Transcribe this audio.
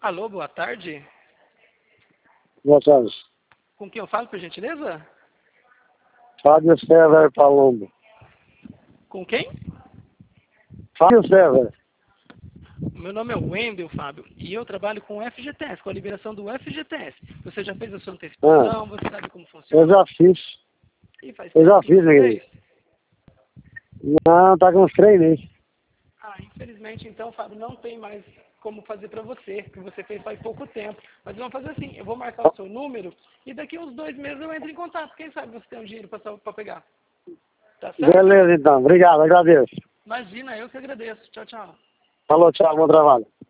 Alô, boa tarde. Boa tarde. Com quem eu falo, por gentileza? Fábio César Palombo. Com quem? Fábio César. Meu nome é Wendel, Fábio, e eu trabalho com o FGTS, com a liberação do FGTS. Você já fez a sua antecipação? Você sabe como funciona? Eu já fiz. Ih, faz Eu tempo já que fiz, você igreja. fez? Não, tá com uns 3 meses. Infelizmente, então, Fábio, não tem mais como fazer para você, que você fez faz pouco tempo. Mas vamos fazer assim, eu vou marcar o seu número e daqui uns 2 meses eu entro em contato. Quem sabe você tem um dinheiro para pegar. Tá certo? Beleza, então. Obrigado, agradeço. Imagina, eu que agradeço. Tchau, tchau. Falou, tchau, bom trabalho.